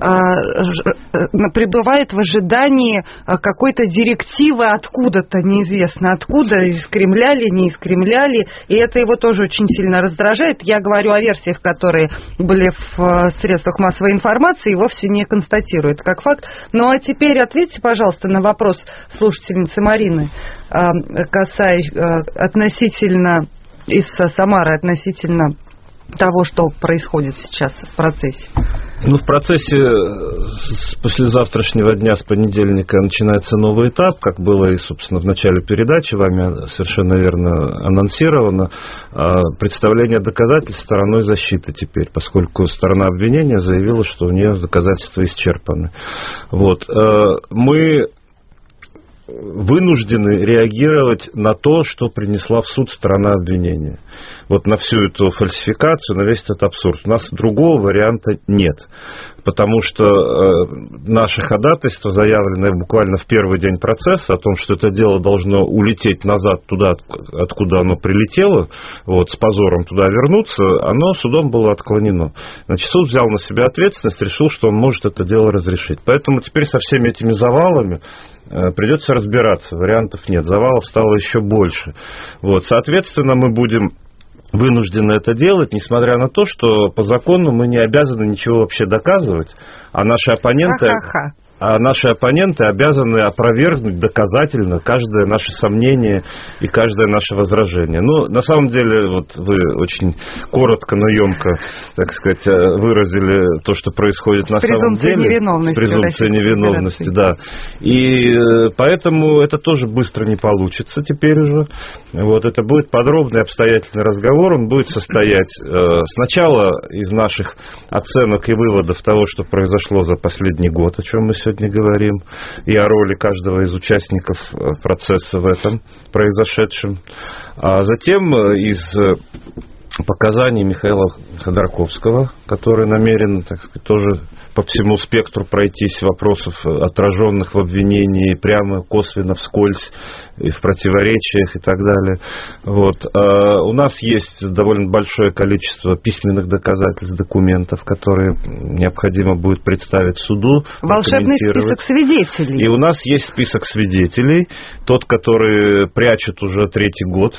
э, пребывает в ожидании какой-то директивы откуда-то, неизвестно откуда, из Кремля ли, не из Кремля ли, и это его тоже очень сильно раздражает. Я говорю о версиях, которые были в средствах массовой информации, и вовсе не констатирую это как факт. Ну, а теперь ответьте, пожалуйста, на вопрос слушательницы Марины, э, касаясь э, относительно из Самары относительно того, что происходит сейчас в процессе? Ну, в процессе с послезавтрашнего дня, с понедельника, начинается новый этап, как было и, собственно, в начале передачи вами совершенно верно анонсировано, представление доказательств стороной защиты теперь, поскольку сторона обвинения заявила, что у нее доказательства исчерпаны. Вот. Мы вынуждены реагировать на то, что принесла в суд сторона обвинения. Вот на всю эту фальсификацию, на весь этот абсурд. У нас другого варианта нет. Потому что э, наше ходатайство, заявленное буквально в первый день процесса, о том, что это дело должно улететь назад туда, откуда оно прилетело, вот, с позором туда вернуться, оно судом было отклонено. Значит, суд взял на себя ответственность, решил, что он может это дело разрешить. Поэтому теперь со всеми этими завалами э, придется разбираться. Вариантов нет. Завалов стало еще больше. Вот, соответственно, мы будем вынуждены это делать, несмотря на то, что по закону мы не обязаны ничего вообще доказывать, а наши оппоненты... Ха-ха-ха. А наши оппоненты обязаны опровергнуть доказательно каждое наше сомнение и каждое наше возражение. Ну, на самом деле, вот вы очень коротко, но емко, так сказать, выразили то, что происходит на самом деле. Невиновности, с презумпцией невиновности. Да. И поэтому это тоже быстро не получится теперь уже. Вот, это будет подробный, обстоятельный разговор. Он будет состоять э, сначала из наших оценок и выводов того, что произошло за последний год, о чем мы сегодня сегодня говорим, и о роли каждого из участников процесса в этом произошедшем. А затем из показаний Михаила Ходорковского, который намерен, так сказать, тоже по всему спектру пройтись вопросов, отраженных в обвинении прямо, косвенно, вскользь, и в противоречиях и так далее. Вот. А у нас есть довольно большое количество письменных доказательств, документов, которые необходимо будет представить суду. Волшебный список свидетелей. И у нас есть список свидетелей, тот, который прячут уже третий год,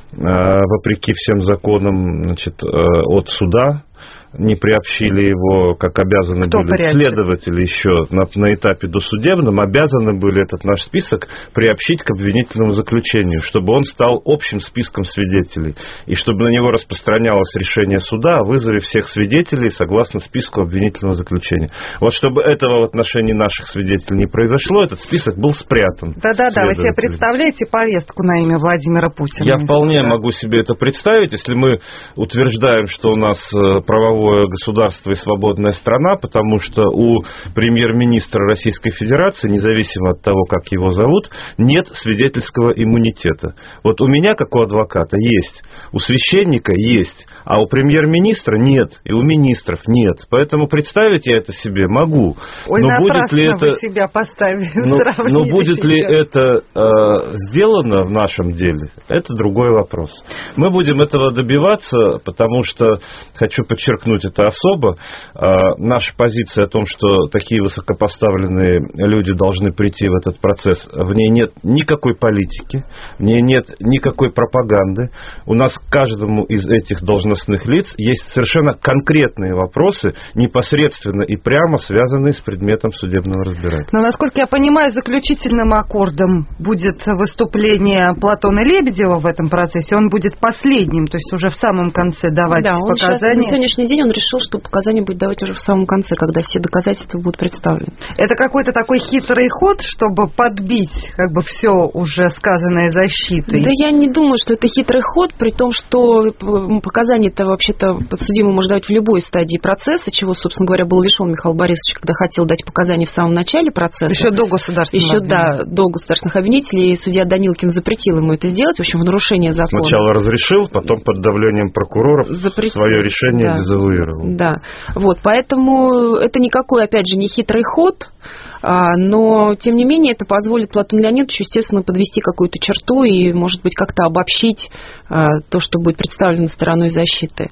вопреки всем законам, значит, от суда. Не приобщили его, как обязаны Кто были прячет? Следователи еще на, на этапе досудебном, обязаны были этот наш список приобщить к обвинительному заключению, чтобы он стал общим списком свидетелей, и чтобы на него распространялось решение суда о вызове всех свидетелей согласно списку обвинительного заключения. Вот чтобы этого в отношении наших свидетелей не произошло, этот список был спрятан. Да-да-да, вы себе представляете повестку на имя Владимира Путина? Я вполне могу себе это представить, если мы утверждаем, что у нас правовое государство и свободная страна, потому что у премьер-министра Российской Федерации, независимо от того, как его зовут, нет свидетельского иммунитета. Вот у меня, как у адвоката, есть, у священника есть, а у премьер-министра нет, и у министров нет. Поэтому представить я это себе могу. Ой, но будет ли это, вы себя поставили, но, но будет ли это э, сделано в нашем деле, это другой вопрос. Мы будем этого добиваться, потому что, хочу подчеркнуть это особо, э, наша позиция о том, что такие высокопоставленные люди должны прийти в этот процесс, в ней нет никакой политики, в ней нет никакой пропаганды. У нас к каждому из этих должностных лиц есть совершенно конкретные вопросы, непосредственно и прямо связанные с предметом судебного разбирательства. Но, насколько я понимаю, заключительным аккордом будет выступление Платона Лебедева в этом процессе. Он будет последним, то есть уже в самом конце давать да, он показания. Сейчас, на сегодняшний день он решил, что показания будет давать уже в самом конце, когда все доказательства будут представлены. Это какой-то такой хитрый ход, чтобы подбить как бы все уже сказанное защитой? Да я не думаю, что это хитрый ход, при том, что показания это вообще-то подсудимый может давать в любой стадии процесса, чего, собственно говоря, был лишен Михаил Борисович, когда хотел дать показания в самом начале процесса. Еще до государственных Еще да, до государственных обвинителей, и судья Данилкин запретил ему это сделать, в общем, в нарушение закона. Сначала разрешил, потом под давлением прокуроров запретил. Свое решение да. дезавуировал. Да, вот, поэтому это никакой, опять же, не хитрый ход, но, тем не менее, это позволит Платону Леонидовичу, естественно, подвести какую-то черту и, может быть, как-то обобщить то, что будет представлено стороной защиты.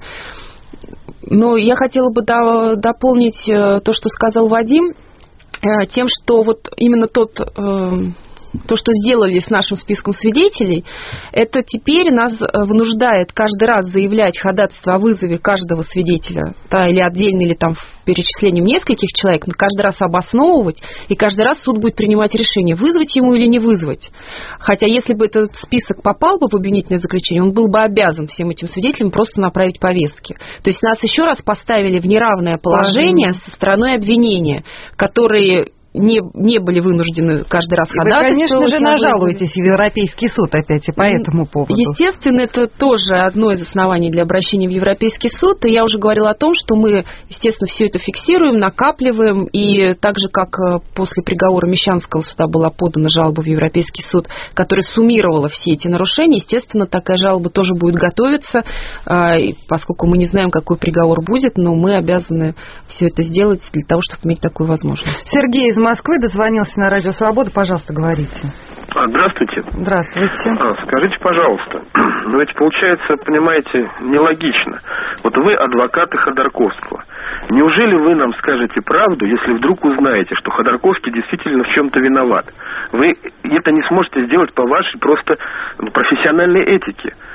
Но я хотела бы дополнить то, что сказал Вадим, тем, что вот именно тот... То, что сделали с нашим списком свидетелей, это теперь нас вынуждает каждый раз заявлять ходатайство о вызове каждого свидетеля, да, или отдельно, или там перечислением нескольких человек, но каждый раз обосновывать, и каждый раз суд будет принимать решение, вызвать ему или не вызвать. Хотя если бы этот список попал бы в обвинительное заключение, он был бы обязан всем этим свидетелям просто направить повестки. То есть нас еще раз поставили в неравное положение со стороной обвинения, которые... Не, не были вынуждены каждый раз ходатайствовать. Вы, конечно же, нажалуетесь в Европейский суд опять и по этому поводу. Естественно, это тоже одно из оснований для обращения в Европейский суд. И я уже говорила о том, что мы, естественно, все это фиксируем, накапливаем. И так же, как после приговора Мещанского суда была подана жалоба в Европейский суд, которая суммировала все эти нарушения, естественно, такая жалоба тоже будет готовиться. Поскольку мы не знаем, какой приговор будет, но мы обязаны все это сделать для того, чтобы иметь такую возможность. Сергей из Москвы дозвонился на Радио Свобода. Пожалуйста, говорите. Здравствуйте. Здравствуйте. А, скажите, пожалуйста, ну ведь получается, понимаете, нелогично. Вот вы адвокаты Ходорковского. Неужели вы нам скажете правду, если вдруг узнаете, что Ходорковский действительно в чем-то виноват? Вы это не сможете сделать по вашей просто профессиональной этике.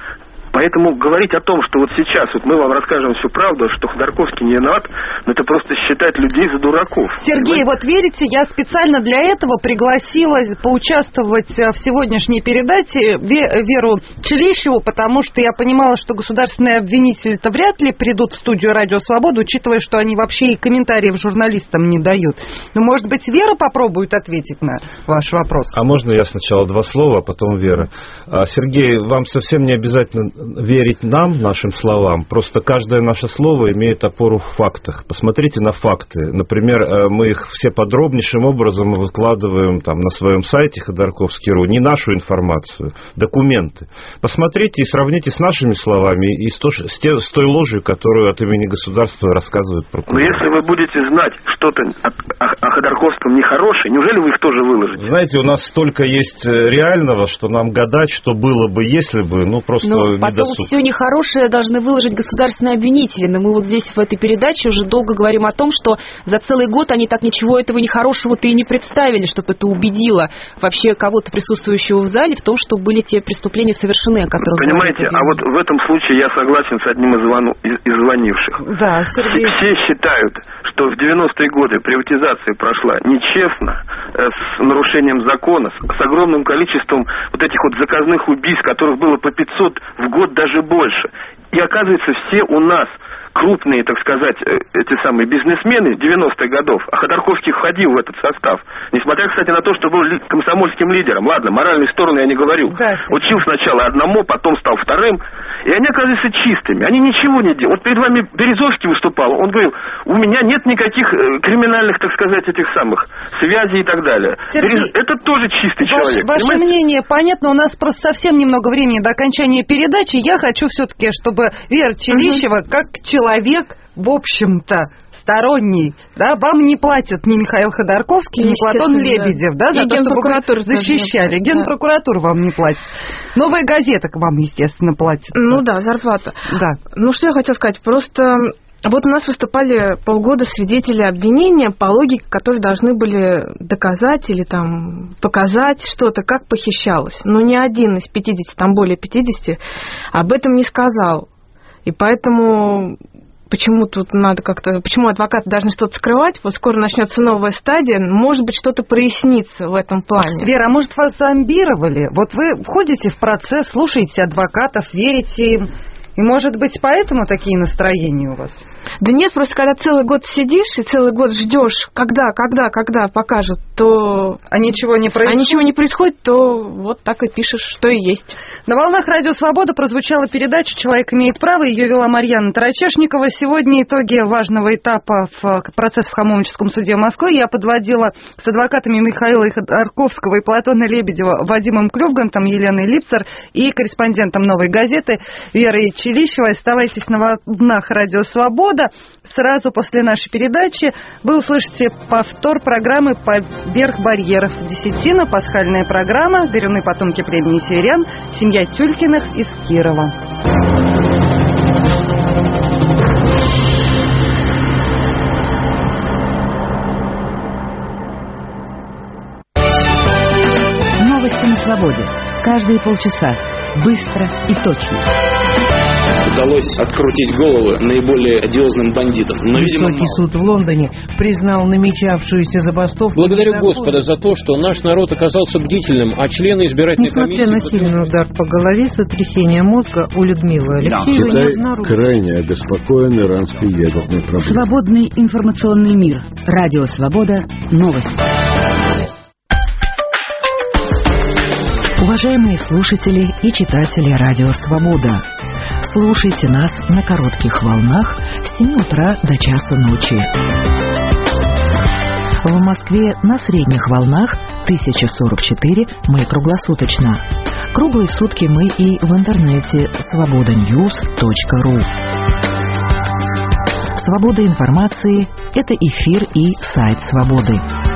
Поэтому говорить о том, что вот сейчас вот мы вам расскажем всю правду, что Ходорковский не виноват, ну это просто считать людей за дураков. Сергей, вот верите, я специально для этого пригласила поучаствовать в сегодняшней передаче Веру Челищеву, потому что я понимала, что государственные обвинители-то вряд ли придут в студию «Радио Свобода», учитывая, что они вообще и комментариев журналистам не дают. Но, может быть, Вера попробует ответить на ваш вопрос? А можно я сначала два слова, а потом Вера? Сергей, вам совсем не обязательно верить нам, нашим словам. Просто каждое наше слово имеет опору в фактах. Посмотрите на факты. Например, мы их все подробнейшим образом выкладываем там, на своем сайте ходорковский точка ру. Не нашу информацию, документы. Посмотрите и сравните с нашими словами и с, то, с, те, с той ложью, которую от имени государства рассказывают прокуроры. Но если вы будете знать что-то о, о, о Ходорковском нехорошее, неужели вы их тоже выложите? Знаете, у нас столько есть реального, что нам гадать, что было бы, если бы, ну просто ну, не потом досуг. Все нехорошее должны выложить государственные обвинители. Но мы вот здесь в этой передаче уже долго говорим о том, что за целый год они так ничего этого нехорошего-то и не представили, чтобы это убедило вообще кого-то присутствующего в зале в том, что были те преступления совершены, о которых понимаете, а вот в этом случае я согласен с одним из, звону, из, из звонивших. Да, Сергей. Все, все считают, что в девяностые годы приватизация прошла нечестно, с нарушением закона, с, с огромным количеством вот этих вот заказных убийств, которых было по пятьсот в год, даже больше. И оказывается, все у нас крупные, так сказать, эти самые бизнесмены девяностых годов, а Ходорковский входил в этот состав. Несмотря, кстати, на то, что был комсомольским лидером. Ладно, моральные стороны я не говорю. Да, учил сначала одному, потом стал вторым. И они оказываются чистыми. Они ничего не делают. Вот перед вами Березовский выступал. Он говорил, у меня нет никаких криминальных, так сказать, этих самых связей и так далее. Сергей, это тоже чистый ваш, человек. Ваше понимаете? Мнение понятно. У нас просто совсем немного времени до окончания передачи. Я хочу все-таки, чтобы Вера Челищева, угу. как человек, в общем-то, сторонний, да, вам не платят ни Михаил Ходорковский, ни Платон Лебедев, да, да за то, чтобы вы защищали. Да. Генпрокуратура вам не платит. Новая газета к вам, естественно, платит. Ну да, зарплата. Да. Ну что я хотела сказать, просто вот у нас выступали полгода свидетели обвинения по логике, которые должны были доказать или там показать что-то, как похищалось. Но ни один из пятидесяти, там более пятидесяти, об этом не сказал. И поэтому почему тут надо как-то, почему адвокаты должны что-то скрывать? Вот скоро начнется новая стадия, может быть, что-то прояснится в этом плане. Вера, а может, вас зомбировали? Вот вы входите в процесс, слушаете адвокатов, верите им, и, может быть, поэтому такие настроения у вас? Да нет, просто когда целый год сидишь и целый год ждешь, когда, когда, когда покажут, то... А ничего не происходит? А ничего не происходит, то вот так и пишешь, что и есть. На волнах «Радио Свобода» прозвучала передача «Человек имеет право». Ее вела Марьяна Тарачешникова. Сегодня итоги важного этапа в процессе в Хамовническом суде Москвы я подводила с адвокатами Михаила Ходорковского и Платона Лебедева, Вадимом Клювгантом, Еленой Липцер и корреспондентом «Новой газеты» Верой Челищевой. Оставайтесь на волнах «Радио Свобода». Сразу после нашей передачи вы услышите повтор программы «Поверх барьеров». Десятина, пасхальная программа, горюны потомки племени северян, семья Тюлькиных из Кирова. Новости на свободе. Каждые полчаса. Быстро и точно. Удалось открутить головы наиболее одиозным бандитам. Но, видимо, Высокий суд в Лондоне признал намечавшуюся забастовку. Благодарю Господа за то, что наш народ оказался бдительным, а члены избирательной Несмотря комиссии... Несмотря на сильный удар по голове, сотрясение мозга у Людмилы Алексеевой Китай не обнаружен. крайне обеспокоен иранской ядерной проблемой. Свободный информационный мир. Радио Свобода. Новости. Уважаемые слушатели и читатели Радио Свобода, слушайте нас на коротких волнах с семи утра до часа ночи. В Москве на средних волнах тысяча сорок четыре, мы круглосуточно. Круглые сутки мы и в интернете свобода ньюс точка ру. Свобода информации – это эфир и сайт Свободы.